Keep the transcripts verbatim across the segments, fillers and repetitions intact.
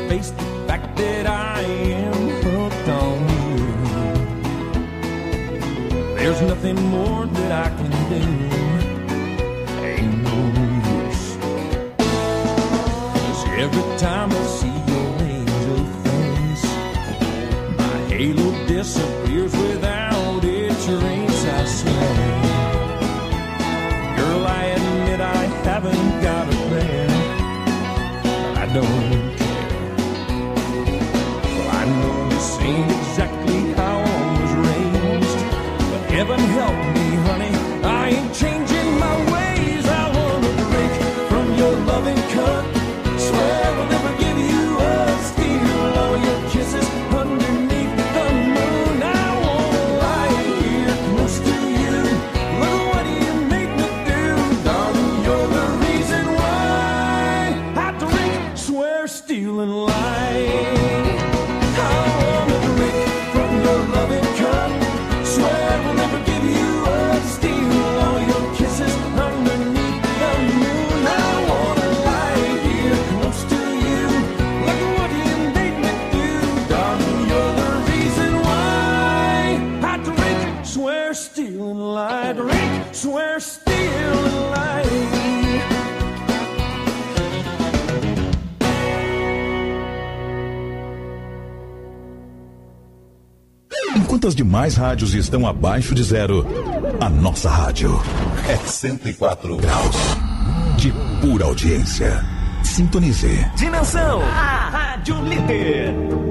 face the fact that I am hooked on you. There's nothing more that I can do. Ain't no use. 'Cause every time I see your angel face, my halo disappears without its trace, I swear. Girl, I admit I haven't got a plan. I don't care. Well, I know this ain't exactly how I was raised, but heaven help me, honey, I ain't changing my ways. I wanna drink from your loving cup. Swear I'll never give you a steal. All your kisses underneath the moon. I wanna lie here close to you. Look what you made me do, darling. You're the reason why I drink, swear, steal, and lie. I wanna drink from your loving cup. Swear I'll never give you a steal. All your kisses underneath the moon. I wanna lie here close to you. Look what you made me do, darling. You're the reason why I drink, swear, steal, and lie. Drink, swear, steal, and lie. Enquanto as demais rádios estão abaixo de zero, a nossa rádio é cento e quatro graus de pura audiência. Sintonize. Dimensão, a Rádio Líder.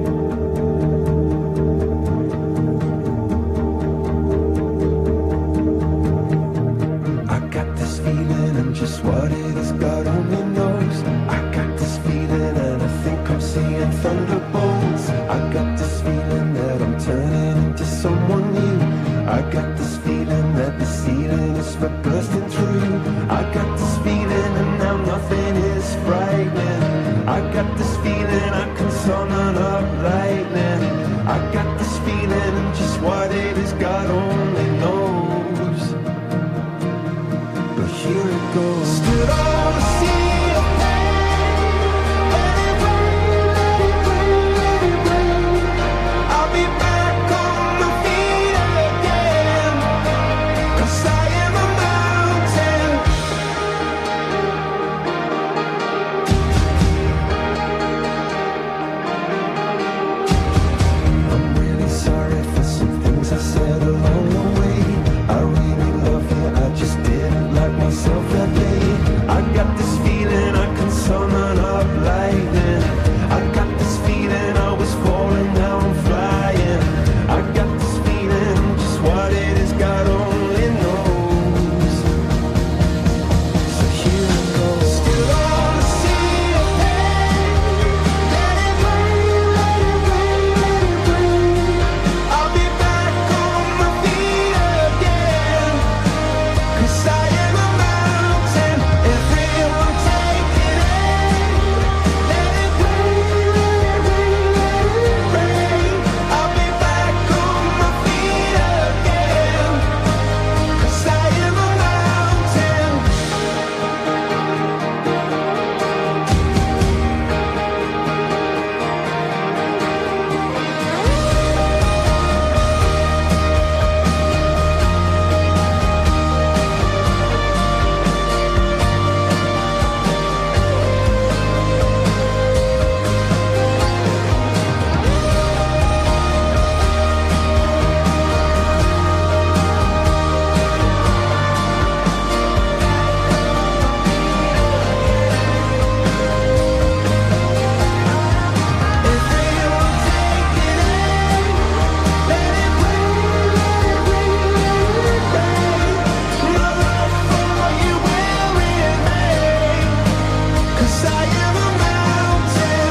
I got this feeling and just what it is, God only knows. I got this feeling and I think I'm seeing thunderbolts. I got this feeling that I'm turning into someone new. I got this feeling that the ceiling is for bursting through. I got this feeling and now nothing is frightening. I got this feeling I can summon up lightning. I got this feeling and just what it is, God only knows. But here it goes. Stood on the sea of pain. Let it rain, let it rain, let it rain. I'll be back on my feet again. 'Cause I am a mountain. I'm really sorry for some things I said along the way. I really love you, I just didn't like myself that day. I got this feeling I can summon up lightning. I got this feeling I was falling, now I'm flying. I got this feeling, just what it is, God only knows. So here it goes. Still on the sea of pain. Let it rain, let it rain, let it rain. I'll be back on my feet again. 'Cause I am a mountain. Everyone take it in. Let it rain, let it rain, let it rain. I'll be back on my feet again. 'Cause I am a mountain. Everyone take it in. Let it rain, let it rain, let it rain. My love for you will remain. 'Cause I am a mountain.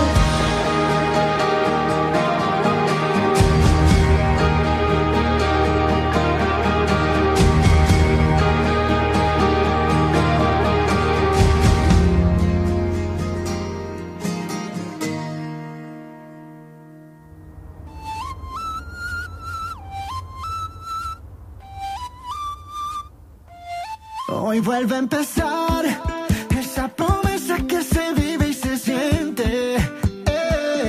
Hoy vuelve a empezar esa promesa que se vive y se siente. Eh.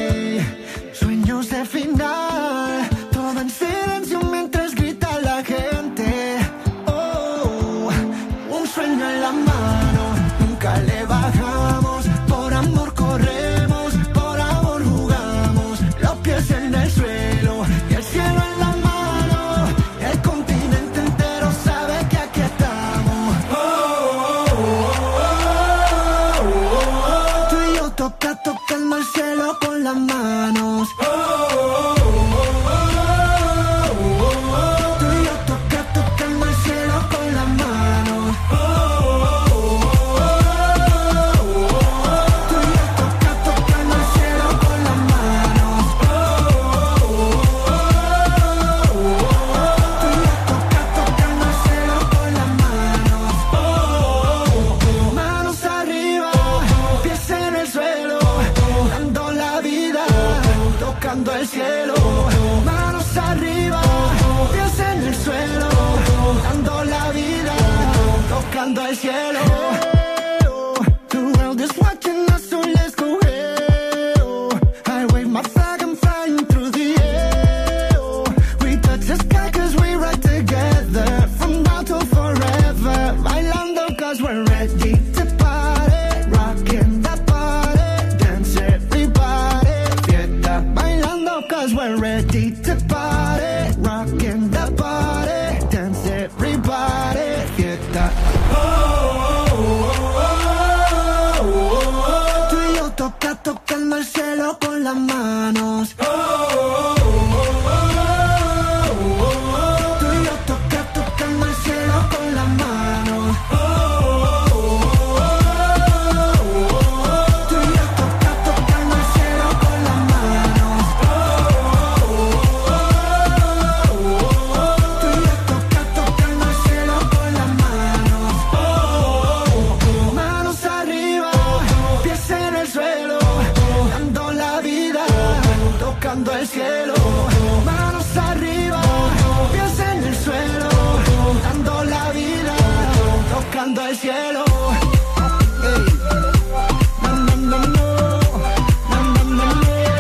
al cielo. Hey, oh, the world is watching us, so let's go. Hey, oh, I wave my flag, I'm flying through the air. Oh, we touch the sky cause we ride together, from now till forever. Bailando cause we're ready to party, rocking the party, dance everybody, fiesta. Bailando cause we're ready to party, rocking the party, dance everybody, fiesta. Oh, oh, oh, oh, oh, oh. Tú y yo toca, tocando el cielo con las manos. Oh, oh, oh, oh, oh, oh, oh. Tú y yo toca, tocando el cielo con las manos. Oh, oh, oh, oh, oh, oh. Tú y yo toca, tocando el cielo con las manos. Oh, oh, oh, oh, oh. Tú y yo toca, tocando el cielo con las manos. Oh, oh, oh. Manos arriba, pies en el suelo, dando la vida, tocando el cielo. Manos arriba, pies en el suelo, dando la vida, tocando el cielo. Hey. No, no, no, no. No, no, no, no.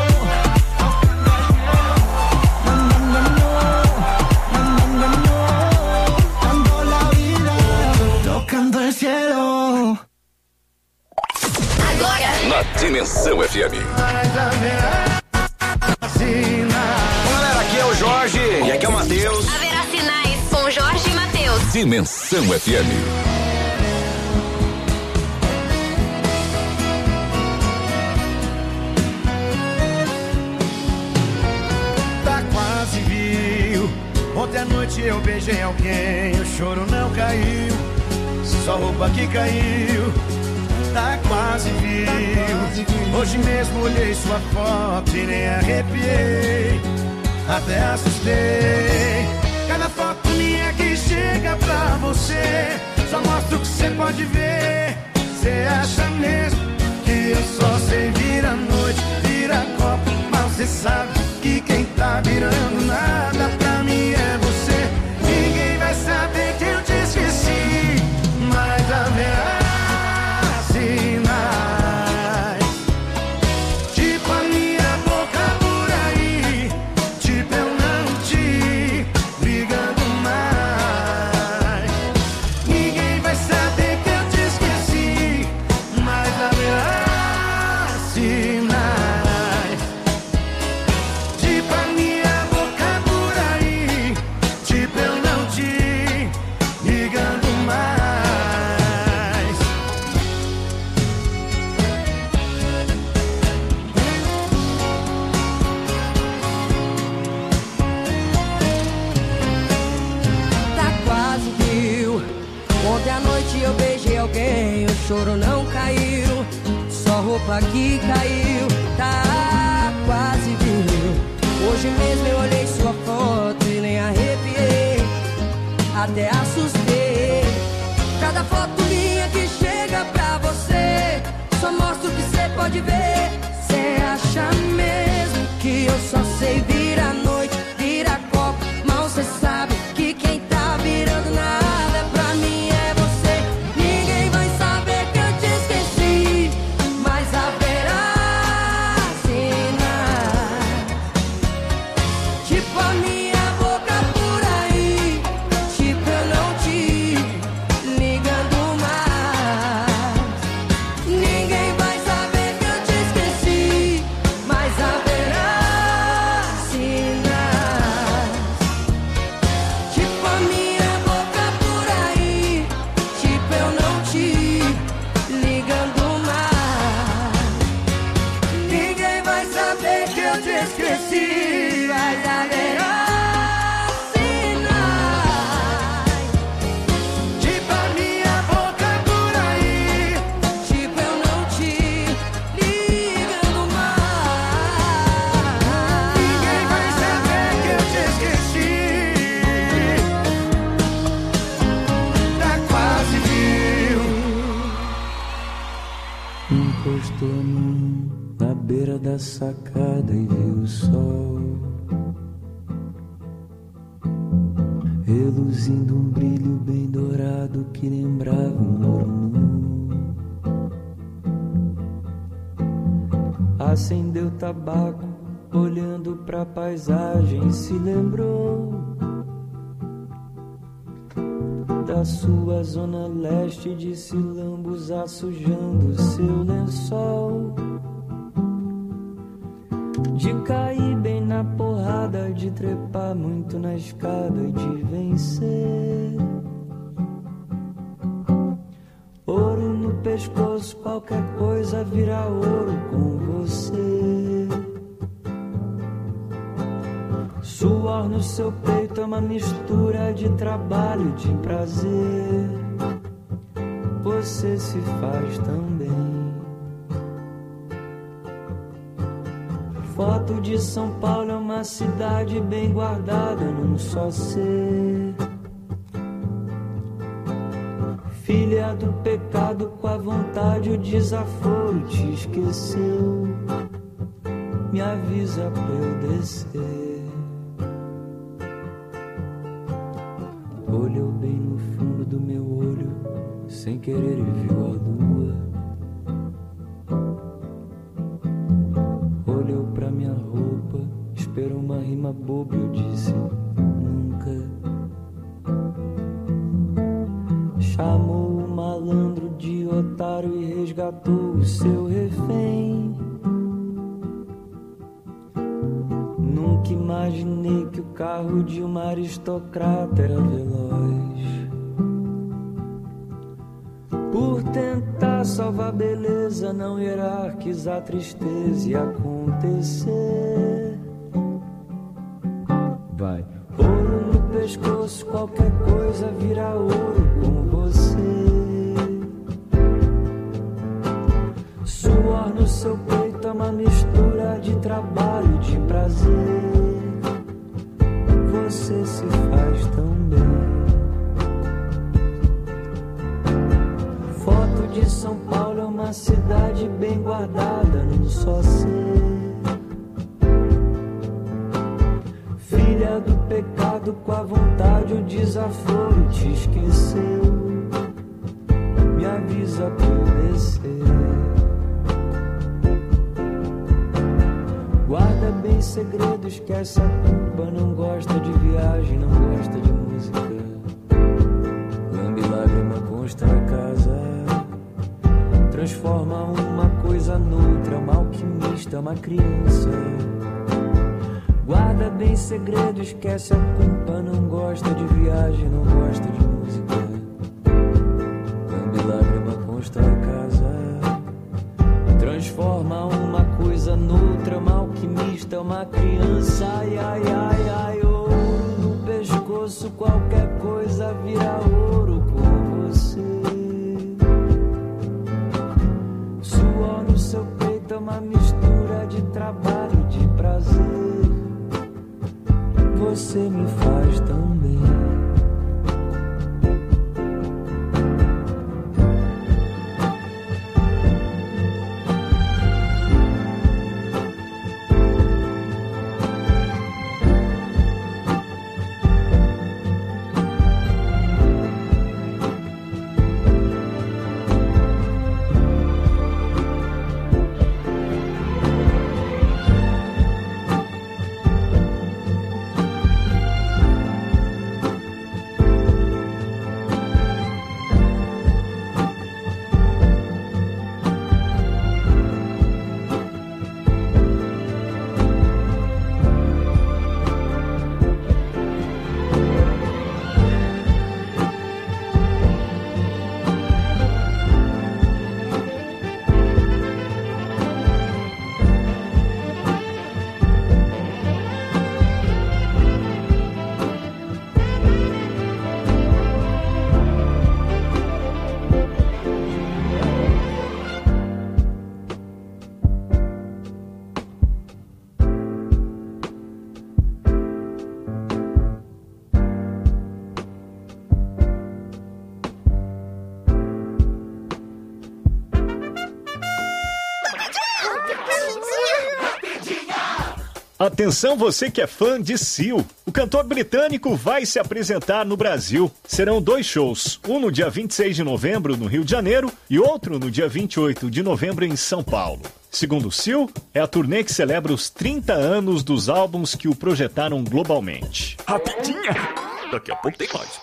No, no, no, no. No, no, no, no. Dando la vida, tocando el cielo. Na Dimensão F M. Galera, aqui é o Jorge e aqui é o Matheus. Haverá sinais com Jorge e Matheus. Dimensão F M. Tá quase viu. Ontem à noite eu beijei alguém, o choro não caiu, só roupa que caiu. Tá quase viu. Hoje mesmo olhei sua foto e nem arrepiei, até assustei. Cada foto minha que chega pra você só mostra o que você pode ver. Você acha mesmo que eu só sei virar noite, virar copo, mas você sabe que quem tá virando nada pra mim é você. Ninguém vai saber que eu te esqueci, mas haverá sinais, tipo a minha boca por aí, tipo eu não te ligando mais. Ninguém vai saber que eu te esqueci, mas haverá sinais, tipo a minha boca por aí, tipo eu não te ligando mais. Tá quase viu. Ontem à noite eu beijei alguém, o choro não caiu, só roupa que caiu. Tá quase viu. Hoje mesmo eu olhei sua foto e nem arrepiei, até assustei. Cada foto minha que chega pra você só mostra o que você pode ver. Você acha mesmo que eu só sei virar noite, virar copo, mal você sabe que quem tá virando nada pra mim é você. Ninguém vai saber que eu te esqueci, mas haverá sinais, tipo a minha boca por aí, tipo eu não te ligando mais. Ninguém vai saber que eu te esqueci, mas haverá sinais, tipo a minha boca por aí, tipo eu não te ligando mais. Ninguém vai saber que eu te esqueci, mas haverá sinais, Tipo a minha boca por aí, tipo eu não te ligando mais. ninguém vai saber que eu te esqueci. Tá quase viu. Encostou a mão na beira da sacada e viu o sol. reluzindo um brilho bem dourado que lembrava um ouro nu. Acendeu tabaco, olhando pra paisagem, se lembrou da sua zona leste, disse lambuzar sujando seu lençol, de cair bem na porrada, de trepar muito na escada e de vencer. Ouro no pescoço, qualquer coisa vira ouro com você. Suor no seu peito é uma mistura de trabalho e de prazer. Você se faz tão bem. Foto de São Paulo é uma cidade bem guardada num só ser. Filha do pecado, com a vontade o desaforo te esqueceu. Me avisa pra eu descer. Olhou bem no fundo do meu olho, sem querer e viu a lua. Olhou pra minha roupa, esperou uma rima boba e eu disse nunca. Chamou o malandro de otário e resgatou o seu refém. Nunca imaginei que o carro de uma aristocrata era veloz. Por tentar salvar a beleza, não hierarquizar a tristeza e acontecer. Vai. Ouro no pescoço, qualquer coisa vira ouro com você. Suor no seu peito é uma mistura de trabalho e de prazer. Você se faz tão bem. Foto de São Paulo é uma cidade bem guardada num só ser. Filha do pecado, com a vontade o desaforo te esqueceu. Me avisa pra eu descer. Guarda bem segredo, esquece a culpa. Não gosta de viagem, não gosta de música. Lambe lágrima consta na casa. Transforma uma coisa noutra, uma alquimista, uma criança. Guarda bem segredo, esquece a culpa. Não gosta de viagem, não gosta de música. Lambe lágrima consta na casa. Transforma uma coisa noutra, uma alquimista, uma criança. Ai, ai, ai, ai, ouro no pescoço, qualquer coisa vira ouro com você. Suor no seu peito é uma mistura de trabalho e de prazer. Você me faz tão bem. Atenção você que é fã de Seal. O cantor britânico vai se apresentar no Brasil. Serão dois shows, um no dia vinte e seis de novembro no Rio de Janeiro e outro no dia vinte e oito de novembro em São Paulo. Segundo o Seal, é a turnê que celebra os trinta anos dos álbuns que o projetaram globalmente. Rapidinha! Daqui a pouco tem mais.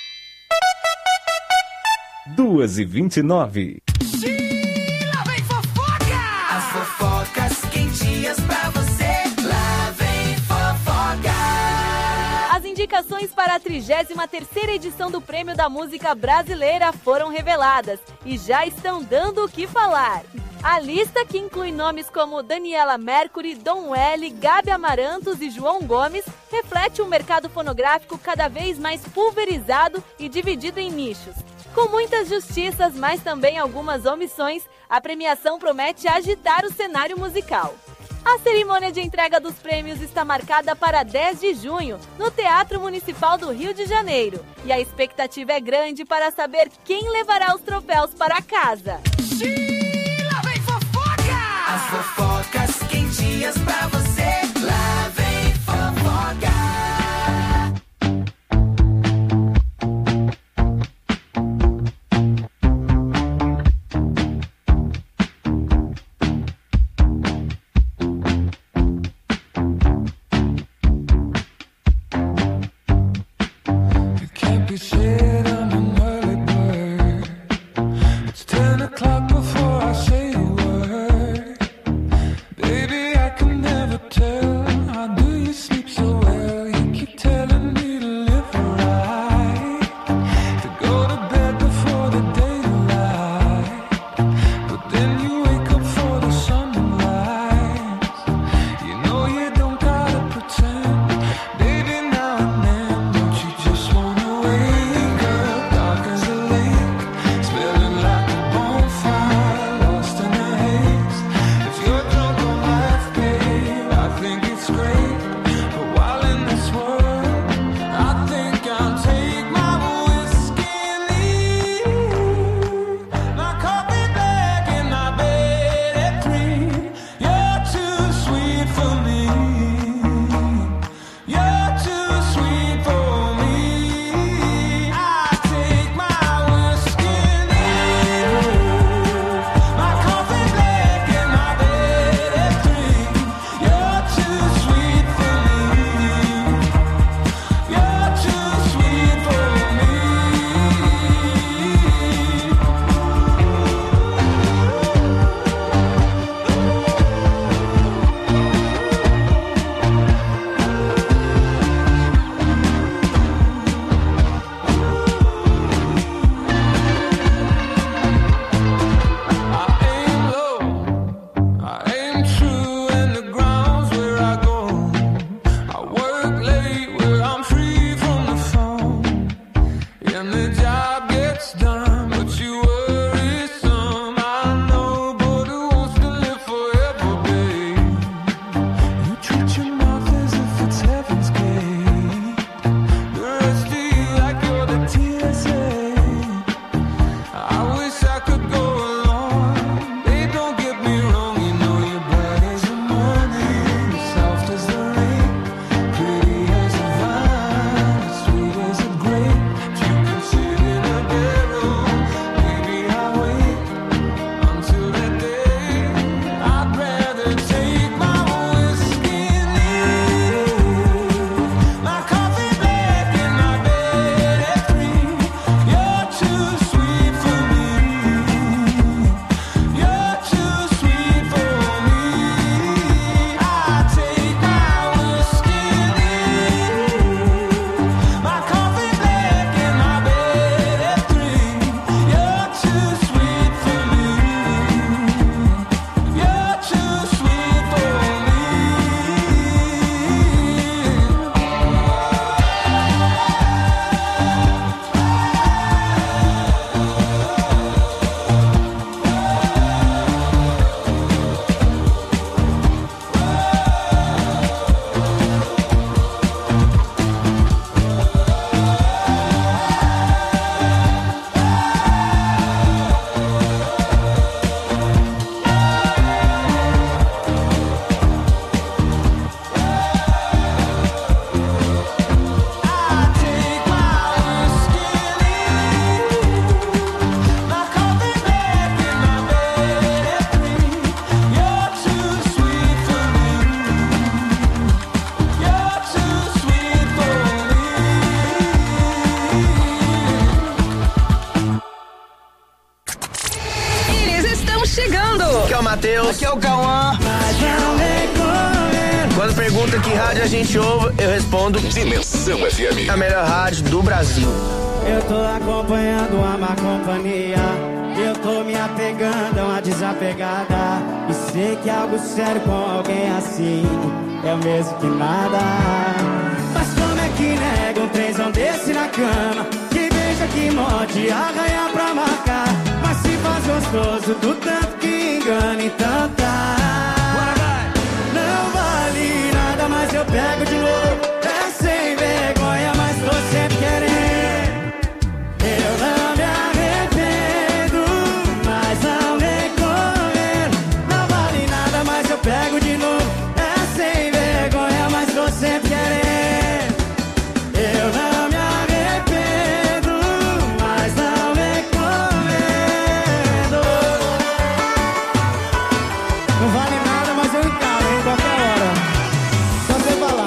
duas e vinte e nove. Lá vem fofoca! As fofocas quentinhas pra você. Lá vem fofoca! As indicações para a trigésima terceira edição do Prêmio da Música Brasileira foram reveladas e já estão dando o que falar. A lista, que inclui nomes como Daniela Mercury, Dom L, Gabi Amarantos e João Gomes, reflete um mercado fonográfico cada vez mais pulverizado e dividido em nichos. Com muitas justiças, mas também algumas omissões, a premiação promete agitar o cenário musical. A cerimônia de entrega dos prêmios está marcada para dez de junho, no Teatro Municipal do Rio de Janeiro. E a expectativa é grande para saber quem levará os troféus para casa. Lá vem fofoca! As fofocas quentinhas pra você. Lá vem fofoca! Matheus. Aqui é o Cauã. Quando pergunta que rádio a gente ouve, eu respondo Dimensão F M. A melhor rádio do Brasil. Eu tô acompanhando a má companhia. Eu tô me apegando a uma desapegada. E sei que algo sério com alguém assim é o mesmo que nada. Mas como é que nega um trenzão desse na cama? Que beija, que morde, arranha pra marcar. Mas se faz gostoso do tanto que engana, então tá. Não vale nada, mas eu pego de novo. É sem vergonha, mas tô sempre querendo. Eu não me arrependo, mas não recomendo. Não vale nada, mas eu pego de novo. É sem vergonha, mas tô sempre querendo. Eu não me arrependo, mas não recomendo. Não vale nada, mas eu encaro em qualquer hora. Só você falar.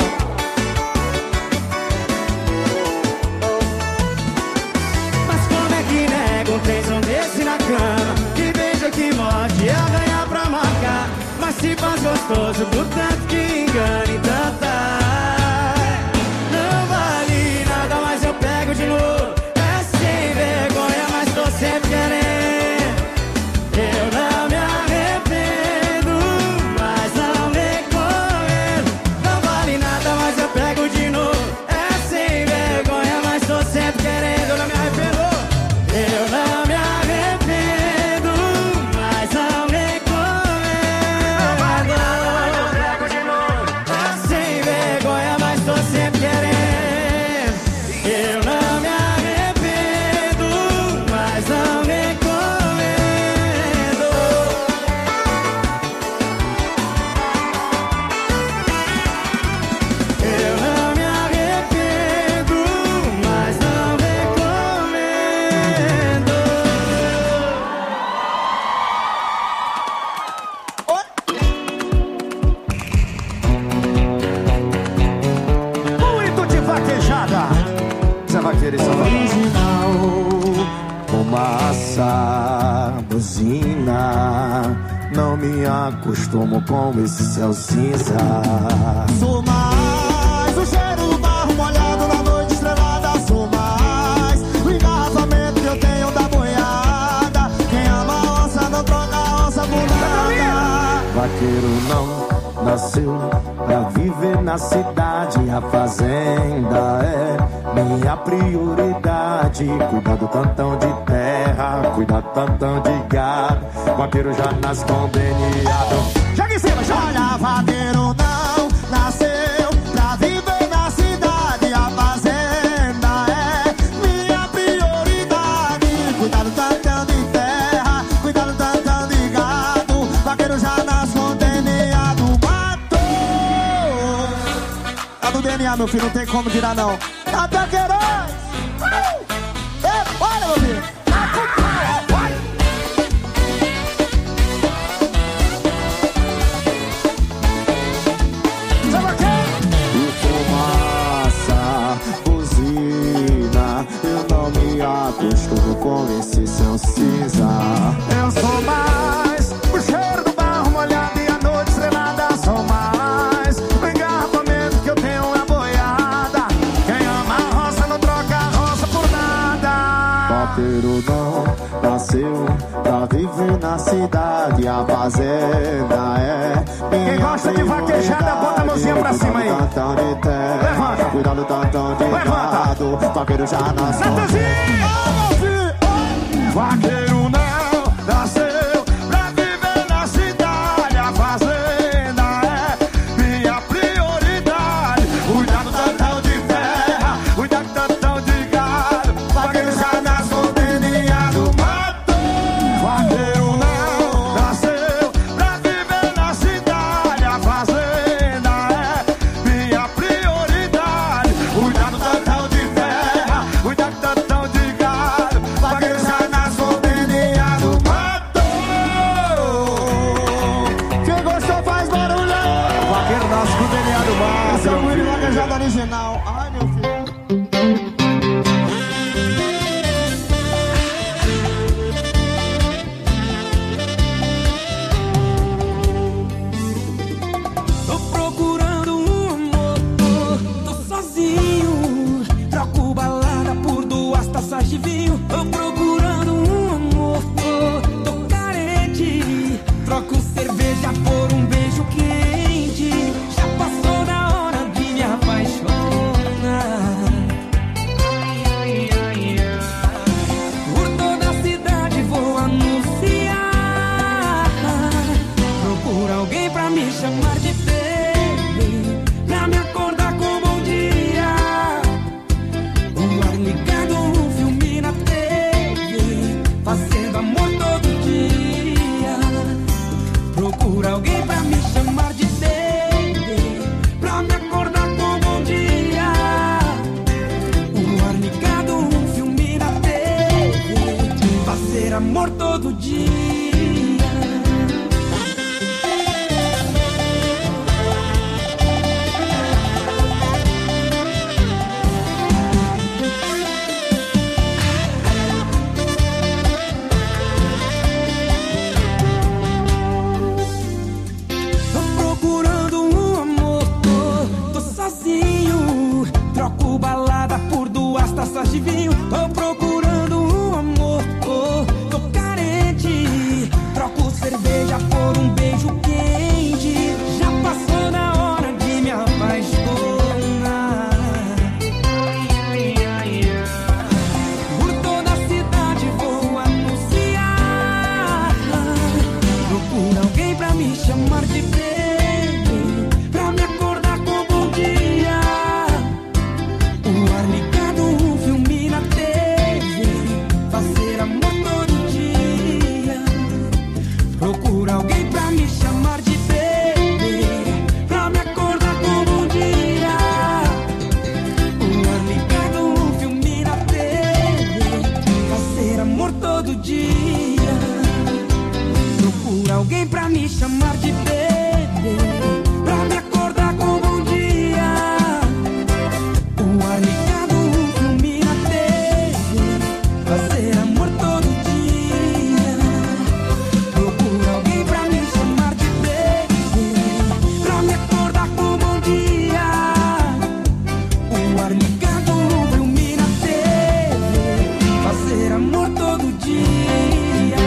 Mas como é que nega um trenzão desse na cama? Que beija, que morde, arranha pra marcar. Mas se faz gostoso do tanto que engana, então tá. Não vale nada, mas eu pego de novo. É sem vergonha, mas tô sempre querendo. Eu não me arrependo, mas não recomendo. Não vale nada, mas eu pego de novo. É sem vergonha, mas tô sempre querendo. Eu não me arrependo. Eu não me arrependo, mas não recomendo. Não vale nada, mas eu pego de novo. É sem vergonha, mas tô sempre querendo. Eu não me arrependo, mas não recomendo. Eu não me arrependo, mas não recomendo. Muito de vaquejada. Zé Vaqueiro e Salvador. Original, fumaça, buzina. Não me acostumo com esse céu cinza. Sou mais o cheiro do barro molhado na noite estrelada. Sou mais o engarrafamento que eu tenho da boiada. Quem ama a onça não troca a onça por nada. Vaqueiro não nasceu pra viver na cidade. A fazenda é minha prioridade. Cuidar do tantão de terra, cuidar do tantão de gado. Vaqueiro já nasce conveniado. Joga em cima, joga! Olha, vaqueiro não nasceu pra viver na cidade. A fazenda é minha prioridade. Cuidar do tantão de terra, cuidar do tantão de gado. Vaqueiro já nasce conveniado. Matou! Tá do D N A, meu filho, não tem como tirar não. Tá Vaqueirões! Uh! É, olha, meu filho! E fumaça, buzina. Eu não me acostumo com esse céu cinza. Eu sou mais o cheiro do barro molhado e a noite estrelada. Sou mais o engarrafamento que eu tenho é boiada. Quem ama a roça não troca a roça por nada. Vaqueiro não nasceu pra viver na cidade. A fazenda é minha. Quem gosta de vaquejada, bota a mãozinha pra cima aí. Tantão de terra, Levanta. cuidado do tantão de gado. Vaqueiro já nasceu. Vaqueiro não nasceu pra viver na cidade. A fazenda é minha prioridade. Cuidar do tantão de terra, cuidar do tantão de gado. Vaqueiro já nasceu deliado, matou. Vaqueiro não nasceu pra viver na cidade. A fazenda é minha prioridade. Cuidar do tantão de terra, cuidar do tantão de gado. Vaqueiro já nasceu deliado, matou. ar ligado, um filme na T V, fazendo amor todo dia. Procura alguém pra me chamar de bebê, pra me acordar com bom dia. O ar ligado, um filme na T V, fazer amor todo dia. Troco balada por duas taças de vinho. Tô procurando um amor, oh, tô carente. Troco cerveja por um beijo quente. Já passou da hora de me apaixonar. Por toda a cidade vou anunciar. Procura alguém pra me chamar de bebê, pra me acordar com bom dia. O ar ligado, um filme na T V, fazer amor todo dia. Procura alguém pra me chamar de bebê, pra me acordar com bom dia. O ar ligado, um filme na T V, fazer amor todo dia. Procura alguém pra me chamar de bebê, pra me acordar com bom dia. O ar ligado, um filme na T V, fazer amor todo dia. Procura alguém pra me chamar de bebê, pra me acordar com bom dia. O ar ligado, um filme na T V, fazer amor todo dia.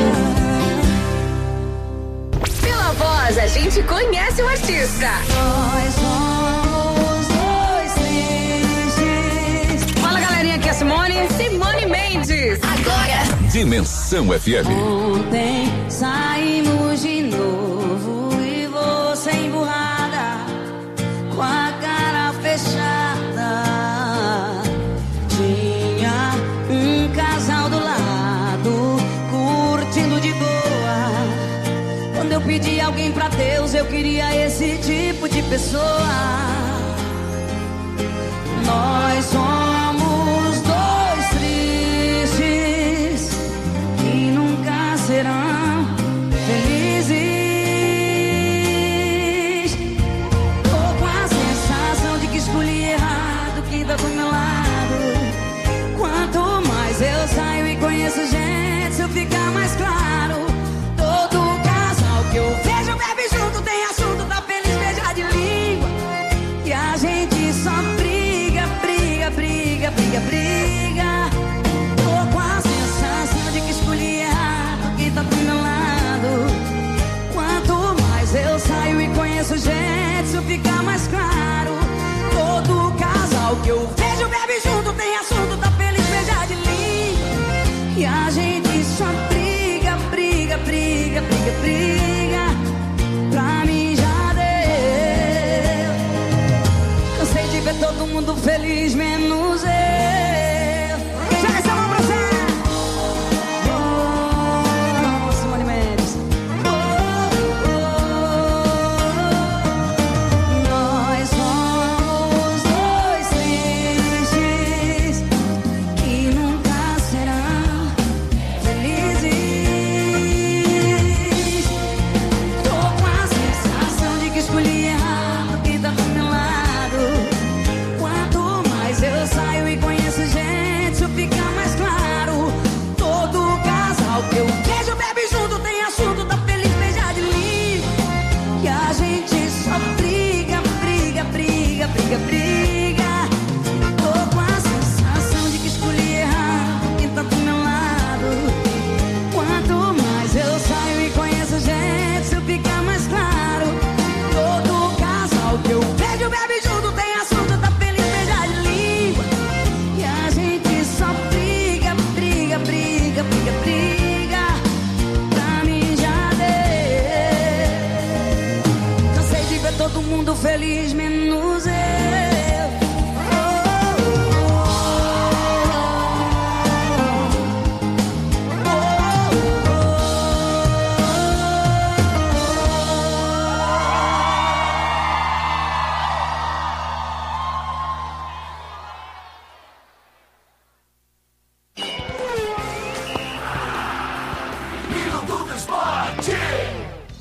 Pela voz, a gente conhece o artista. Nós somos dois tristes. Fala, galerinha, aqui é a Simone. Simone Mendes. Agora. Dimensão F M. Ontem saímos de novo e você emburrada, com a cara fechada. Tinha um casal do lado, curtindo de boa. Quando eu pedi alguém pra Deus, eu queria esse tipo de pessoa. Nós somos dois tristes que nunca serão felizes. Tô com a sensação de que escolhi errado, que tá do meu lado. Quanto mais eu saio e conheço gente, isso fica mais claro. Todo casal que eu vejo bebe junto, tem assunto, tá feliz, beija de língua.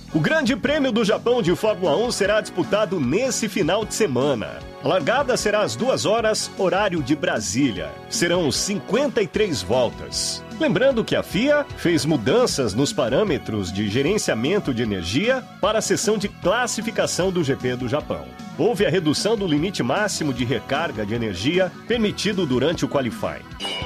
O Grande Prêmio do Japão de Fórmula um será disputado nesse final de semana. A largada será às duas horas, horário de Brasília. Serão cinquenta e três voltas. Lembrando que a F I A fez mudanças nos parâmetros de gerenciamento de energia para a sessão de classificação do G P do Japão. Houve a redução do limite máximo de recarga de energia permitido durante o qualifying.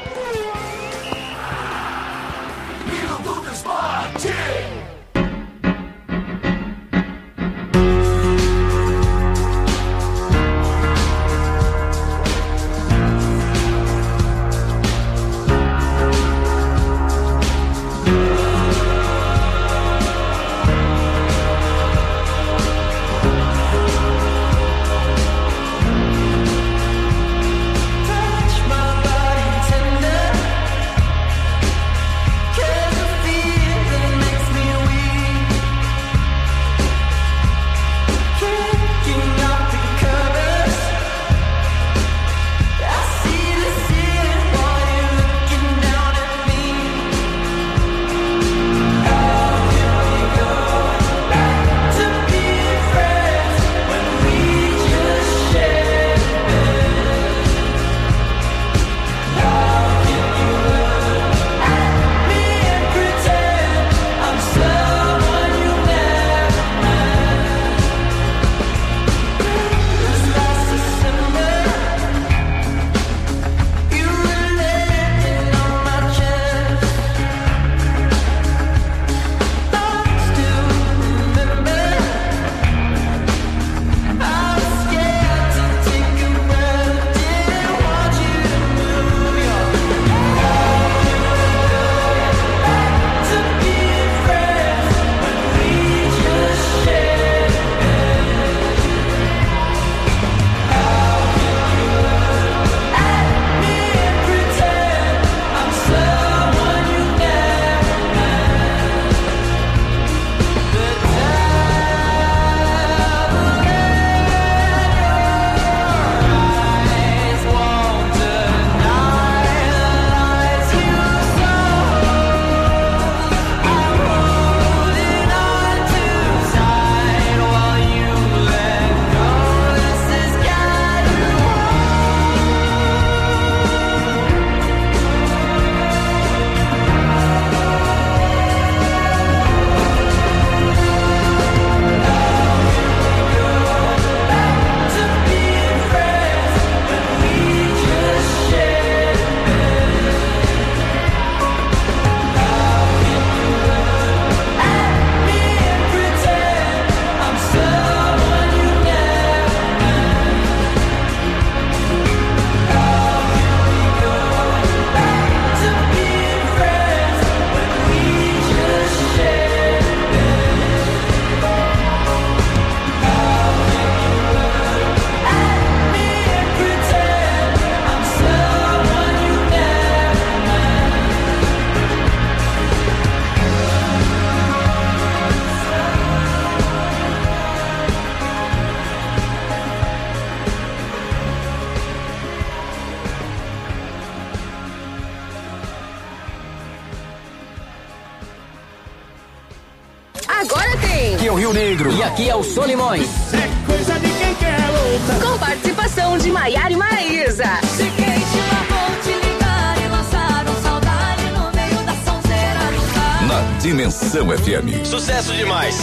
Agora tem. Aqui é o Rio Negro. E aqui é o Solimões. É coisa de quem quer luta. Com participação de Maiara e Maraísa. Se quem te marcou te ligar e lançaram saudade no meio da sonzeira do carro. Na Dimensão F M. Sucesso demais.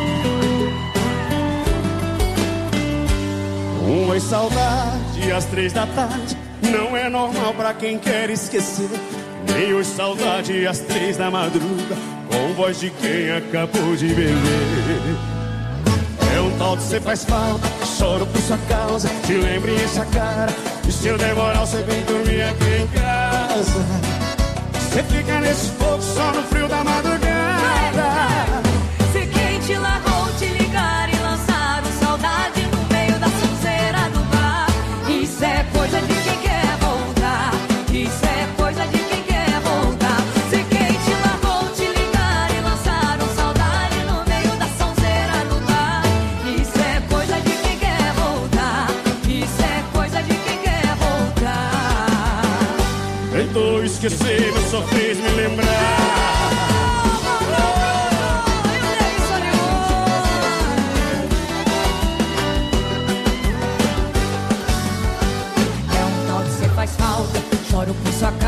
Uma saudade às três da tarde não é normal pra quem quer esquecer. Nem hoje saudade às três da madruga, com voz de quem acabou de beber. É um tal de cê faz falta, choro por sua causa, te lembro e enche a cara. E se eu demorar você vem dormir aqui em casa. Cê fica nesse fogo só no frio da madrugada. Se quem te largou te ligar e lançar o saudade no meio da sonzeira do bar. Isso é coisa de quem quer voltar. Isso é coisa de quem quer voltar. Se quem te largou te ligar e lançar um saudade no meio da sonzeira do bar. Isso é coisa de quem quer voltar. Isso é coisa de quem quer voltar. Tentou esquecer, mas só fez me lembrar. Eu dei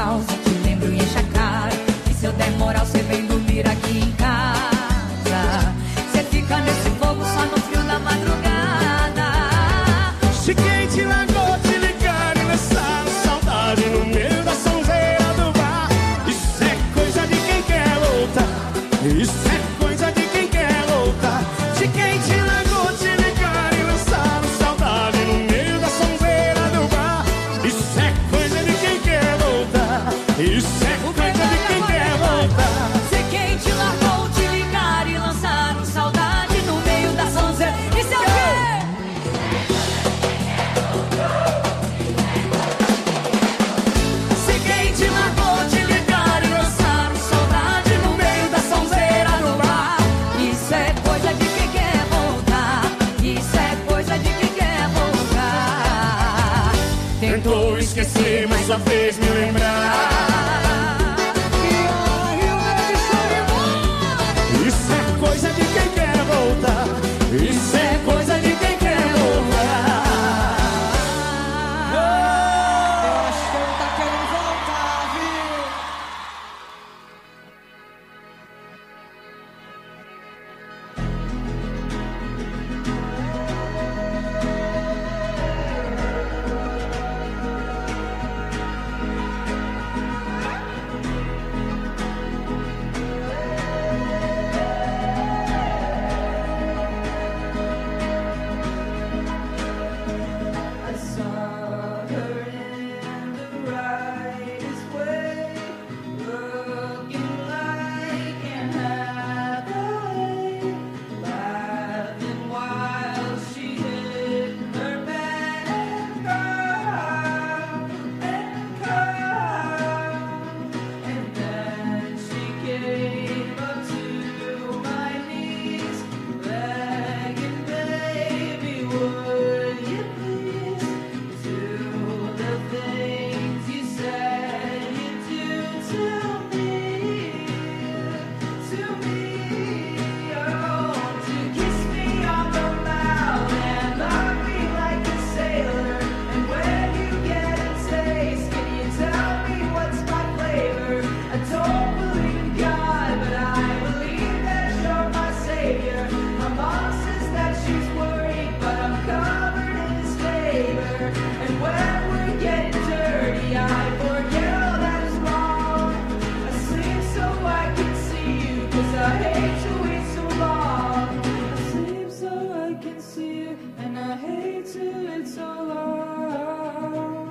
falsa, te lembro e enche a cara. E se eu der moral, cê vem dormir aqui em casa. Cê fica nesse fogo só no frio da madrugada. Se quem te largou, te ligar e lançar saudade no meio da sonzeira do bar. Isso é coisa de quem quer voltar. Isso é coisa de quem quer voltar. Se quem te largou, te ligar e lançar saudade no meio da sonzeira do bar. Isso é coisa de quem quer voltar. Isso é coisa de quem quer voltar. Se quem te largou, te ligar e lançar um saudade no meio da sonzeira. Isso é o quê? Se quem te largou, te ligar e lançar um saudade no meio da sonzeira do bar. Isso é coisa de quem quer voltar. Isso é coisa de quem quer voltar. Tentou esquecer, mas só fez me lembrar. Isso é coisa de quem quer voltar. Isso é coisa de quem quer voltar. Eu acho que ele tá querendo voltar, viu? I saw her in the brightest way, looking like Anne Hathaway, laughing while she hit her bed and cried and cried. And then she came up to my knees, begging, baby, would you please do the things you said you'd do to me, to me. Oh, to kiss me on the mouth and love me like a sailor. And when you get a taste, can you tell me what's my flavor? I don't believe in God, but I believe that you're my savior. My mom says that she's worried, but I'm covered in his favor. And when we're getting dirty, I forget all that is wrong. I sleep so I can see you, 'cause I hate to wait so long. I sleep so I can see you, and I hate to wait so long.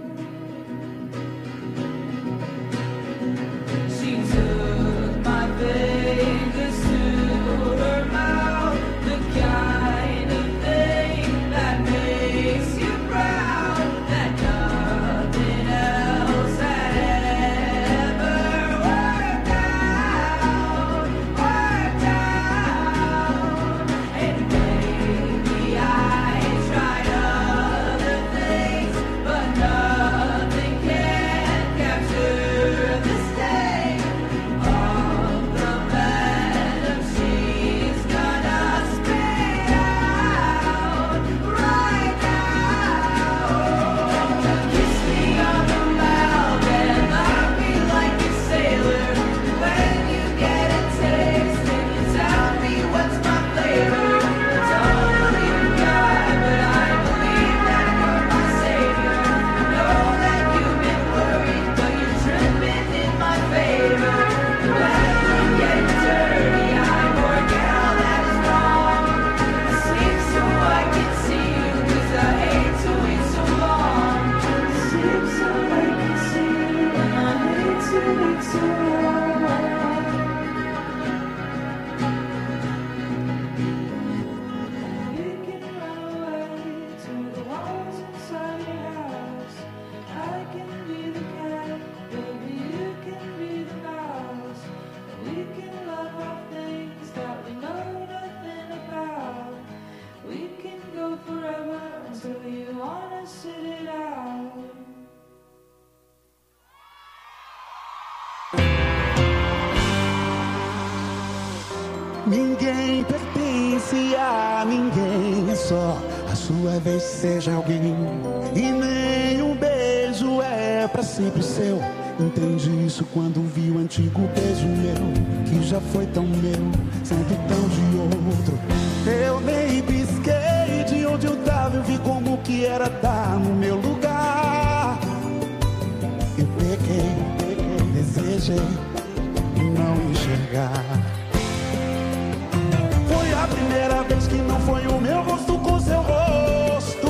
She took my fingers to her mouth, the kind of thing that makes you proud, that nothing else had ever worked out, worked out. And maybe I tried other things, but nothing can capture the sting of the venom she's gonna spit out right now. Kiss me on the mouth and love me like a sailor. When you get a taste, can you tell me what's my flavor? I don't believe in God, but I believe that you're my savior. I know that you've been worried, but you're tripping in my favor. And when we get dirty, I forget all that is wrong. I sleep so I can see you, 'cause I hate to wait so long. I sleep so I can see you, and I hate to wait so long. You can run away to the walls inside your house. I can be the cat, baby, you can be the mouse. We can love our things that we know nothing about. We can go forever until you wanna sit it out. Ninguém pertence a ninguém, é só a sua vez, seja alguém. E nenhum beijo é pra sempre seu, Entendi isso quando vi o antigo beijo meu, que já foi tão meu, sempre tão de outro. Eu nem pisquei de onde eu tava, eu vi como que era estar no meu lugar. Eu peguei, peguei, desejei não enxergar. Foi a primeira vez que não foi o meu rosto com seu rosto.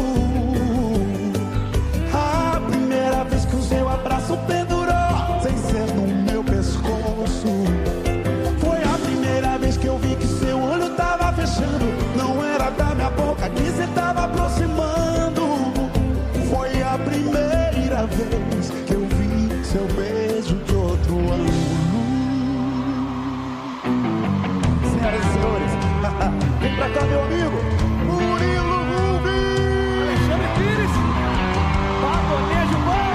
A primeira vez que o seu abraço pendurou sem ser no meu pescoço. Foi a primeira vez que eu vi que seu olho tava fechando, não era da minha boca que você tava aproximando. Foi a primeira vez que eu vi seu beijo de outro ângulo. Senhoras e senhores, vem pra cá, meu amigo Murilo Rubens, Alexandre Pires, Pagonejo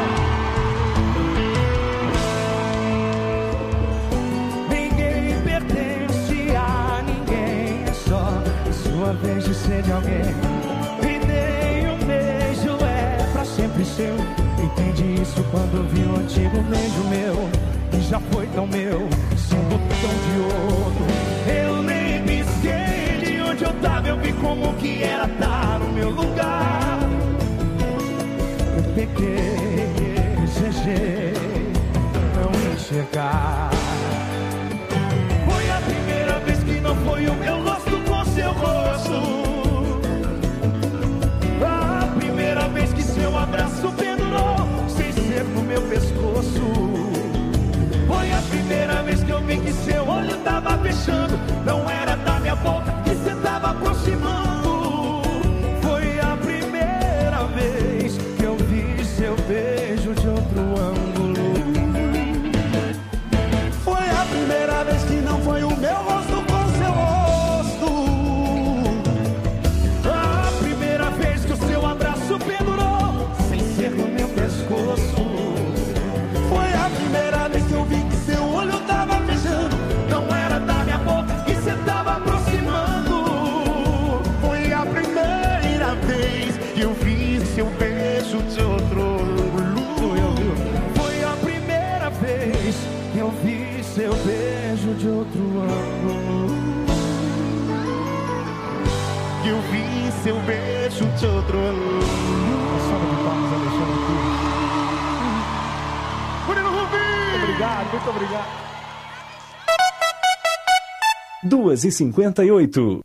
bom. Ninguém pertence a ninguém, é só a sua vez de ser de alguém. E nem um beijo é pra sempre seu. Entendi isso quando vi o antigo beijo meu, que já foi tão meu, sendo tão de outro. Eu nem pisquei de onde eu tava, eu vi como que era estar no meu lugar. Eu peguei, desejei não enxergar. Foi a primeira vez que não foi o meu rosto com seu rosto. A primeira vez que seu abraço pendurou sem ser no meu pescoço. Foi a primeira vez que eu vi que seu olho tava fechando, não era da minha boca que você tava aproximando. Foi a primeira vez que eu vi seu beijo de outro ângulo. Foi a primeira vez que não foi o meu rosto com seu rosto. A primeira vez que o seu abraço pendurou sem ser no meu pescoço. Foi a primeira vez que eu vi que seu olho tava fechando, não era da minha boca que você tava aproximando. foi a primeira vez que eu vi seu beijo de outro ângulo. Foi a primeira vez que eu vi seu beijo de outro ângulo. Que eu vi seu beijo de outro ângulo. Salva de palmas, Alexandre Pires. Murilo Rubens! Obrigado, muito obrigado. duas e cinquenta e oito.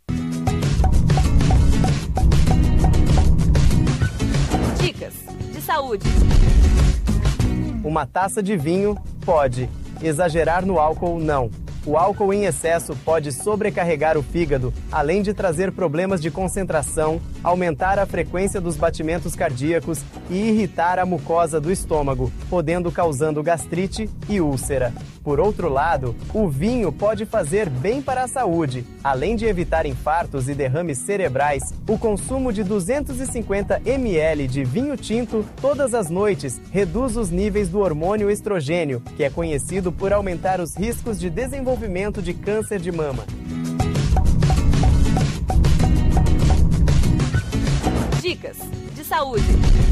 Dicas de saúde. Uma taça de vinho pode. Exagerar no álcool, não. O álcool em excesso pode sobrecarregar o fígado, além de trazer problemas de concentração, aumentar a frequência dos batimentos cardíacos e irritar a mucosa do estômago, podendo causando gastrite e úlcera. Por outro lado, o vinho pode fazer bem para a saúde. Além de evitar infartos e derrames cerebrais, o consumo de duzentos e cinquenta mililitros de vinho tinto todas as noites reduz os níveis do hormônio estrogênio, que é conhecido por aumentar os riscos de desenvolvimento de câncer de mama. Dicas de saúde.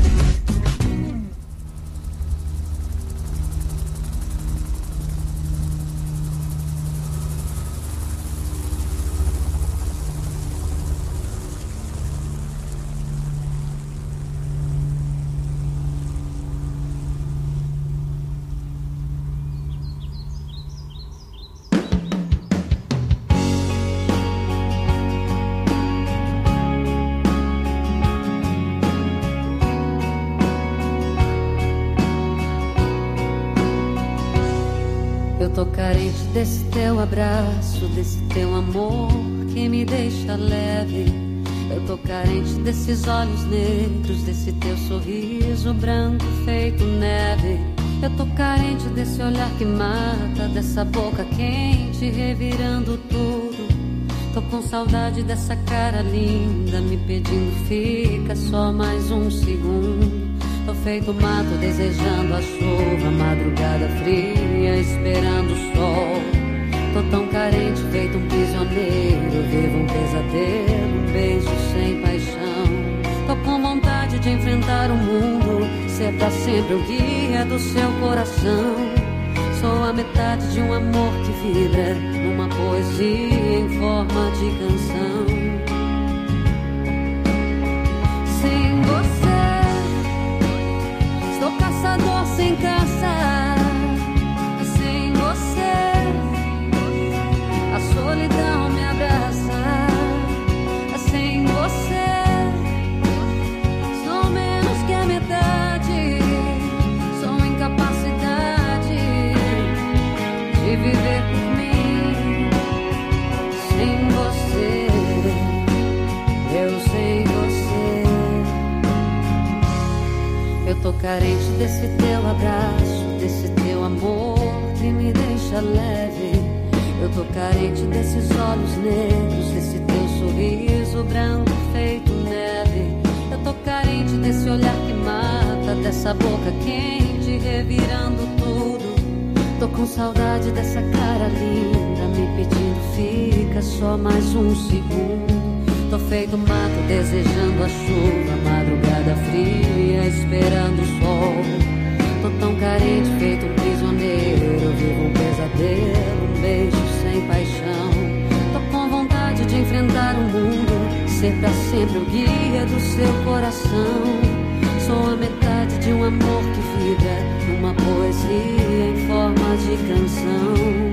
Eu tô carente desse teu abraço, desse teu amor que me deixa leve. Eu tô carente desses olhos negros, desse teu sorriso branco feito neve. Eu tô carente desse olhar que mata, dessa boca quente revirando tudo. Tô com saudade dessa cara linda me pedindo fica só mais um segundo. Tô feito mato desejando a chuva, madrugada fria esperando o sol. Tô tão carente feito um prisioneiro, vivo um pesadelo, um beijo sem paixão. Tô com vontade de enfrentar o mundo, ser pra sempre o guia do seu coração. Sou a metade de um amor que vibra numa poesia em forma de canção. Sem você, sou caçador sem caça. Sem você, a solidão me abraça. Sem você, sou menos que a metade. Sou incapacidade de viver por mim. Sem você, eu sem você. Eu tô carente desse teu abraço, desse teu amor que me deixa leve. Eu tô carente desses olhos negros, desse teu sorriso branco feito neve. Eu tô carente desse olhar que mata, dessa boca quente revirando tudo. Tô com saudade dessa cara linda, me pedindo fica só mais um segundo. Tô feito mato desejando a chuva, madrugada fria esperando o sol. Tô tão carente feito um prisioneiro, vivo um pesadelo, um beijo sem paixão. Tô com vontade de enfrentar o mundo, ser pra sempre o guia do seu coração. Sou a metade de um amor que vibra numa poesia em forma de canção.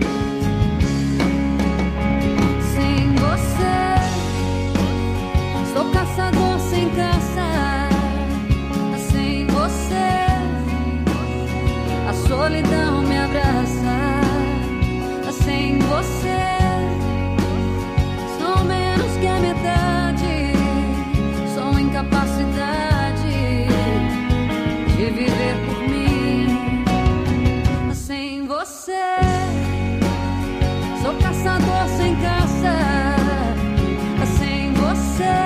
Sem você, sou caçador sem caça. Sem você, a solidão me abraça. Sem você, sou menos que a metade. Sou incapacidade de viver por mim. Sem você, sou caçador sem caça. Sem você,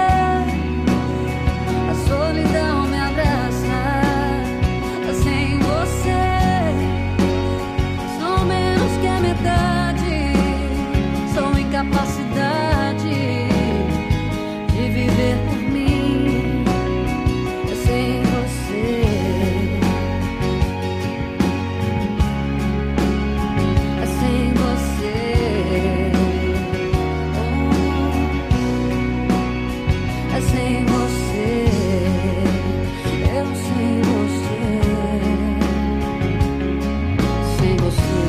a solidão me abraça. Sem você, sou menos que a metade. Sou incapacidade de viver por mim. Sem você, sem você, oh, sem você, eu sem você, sem você.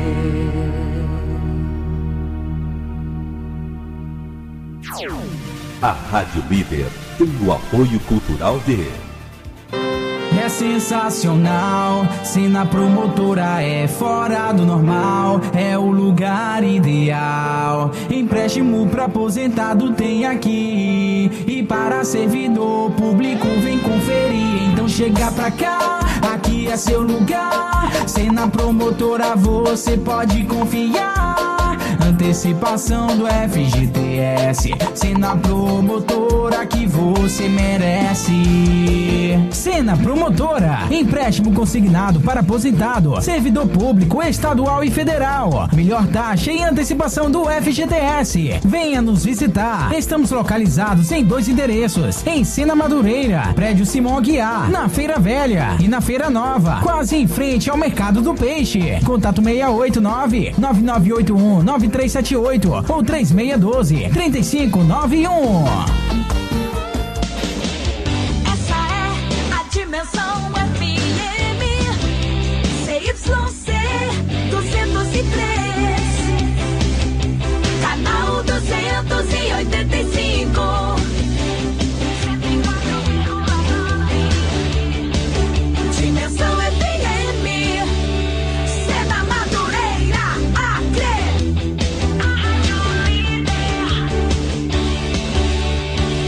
A Rádio Líder tem o apoio cultural de... É sensacional, Sena Promotora é fora do normal, é o lugar ideal. Empréstimo pra aposentado tem aqui, e para servidor público vem conferir. Então chega pra cá, aqui é seu lugar. Sena Promotora você pode confiar. Antecipação do F G T S, Sena Promotora que você merece. Sena Promotora, empréstimo consignado para aposentado, servidor público estadual e federal. Melhor taxa e antecipação do F G T S. Venha nos visitar. Estamos localizados em dois endereços: em Sena Madureira, prédio Simão Aguiar, na Feira Velha, e na Feira Nova, quase em frente ao Mercado do Peixe. Contato seis oito nove, nove nove oito um, nove três sete oito ou três seis um dois, três cinco nove um. Essa é a Dimensão F M, C Y C duzentos e três, canal duzentos e oitenta e cinco. Dimensão F M, Sena Madureira, Acre.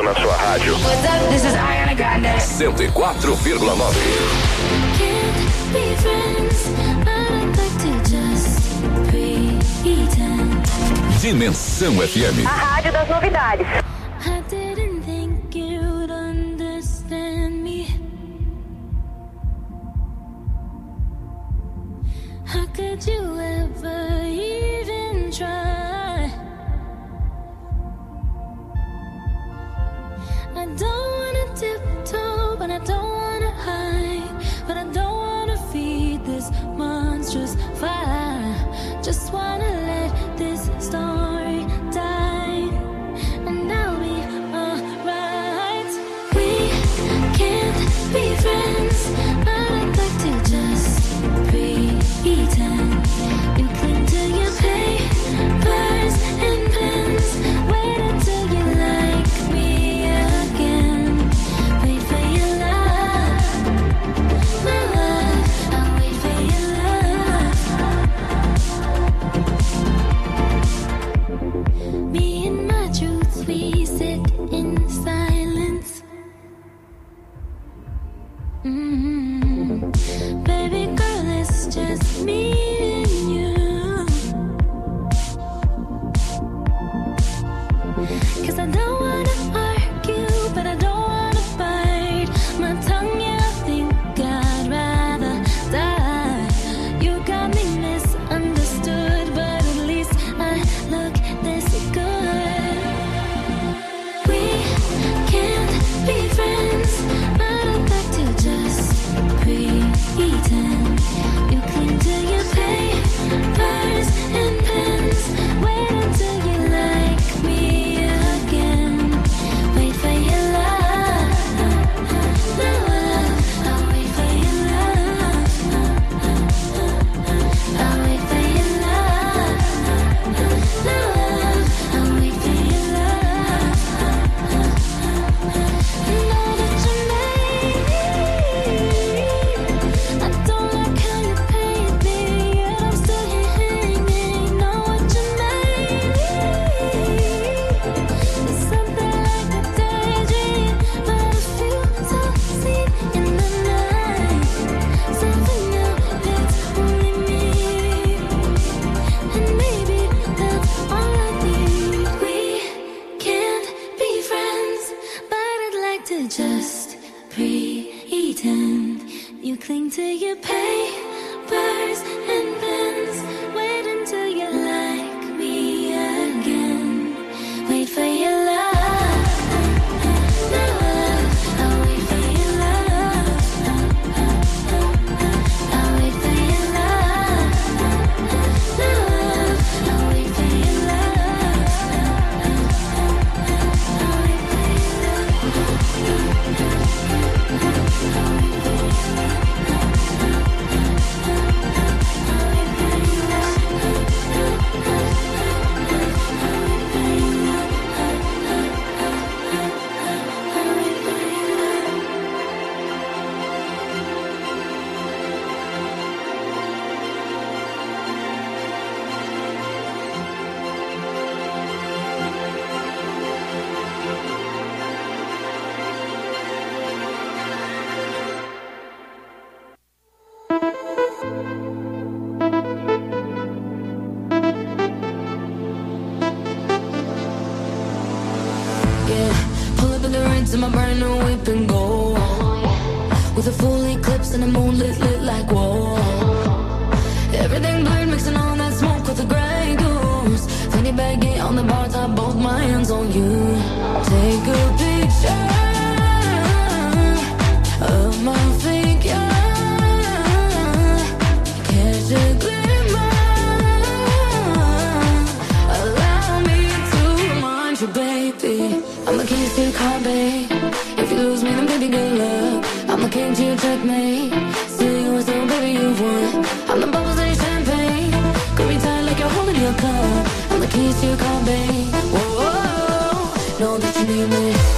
na sua rádio. What's up? This is Ariana Grande. cento e quatro vírgula nove. Can't be friends. I'd like to just pretend. Dimensão F M. A rádio das novidades. I didn't think you'd understand me. How could you ever even try? I don't wanna tiptoe, but I don't wanna hide. But I don't wanna feed this monstrous fire. Just wanna let this story die, and I'll be alright. We can't be friends. I'd like to just pretend. You cling to your papers and pens. Wait until you like me again. Wait for your love, my love. I'll wait for your love. Me and my truth, we sit in silence. Mm-hmm. Baby girl, it's just me and you. 'Cause I don't wanna argue, but I don't wanna bite my tongue. Yeah, I think I'd rather die. You got me misunderstood, but at least I look this good. We can't be friends. I'd like to just pretend. You cling to your papers and pens. Wait until you like me again. Wait for your love, love. I'll wait for your love. I'll wait for your love, love. I'll wait for your love. Know that you made me. I don't like how you paint me, yet I'm still here hanging. Know what you made me. It's something like a daydream, but I feel so seen in the night. Something new that's only me, and maybe that's all I need. We can't be friends, but I'd like to just pretend. You cling to your papers and pens. Wait until you like me again. Wait for your love, love. I'll wait for your love. I'll wait for your love, love. I'll wait for your love. I'll wait for in my brand new whip and go, with a full eclipse and the moon lit lit like whoa. Everything blurred, mixing all that smoke with the Grey Goose. Fanny baggy on the bar top, both my hands on you. Take a picture of my figure, catch a glimmer. Allow me to remind you, baby, I'm the keys to your car, babe. If you lose me, then baby, good luck. I'm the king to your checkmate. Still yours, though, baby, you've won. I'm the bubbles in your champagne. Grip me tight like you're holding your cup. I'm the keys to your car, babe. Whoa, whoa, know that you need me.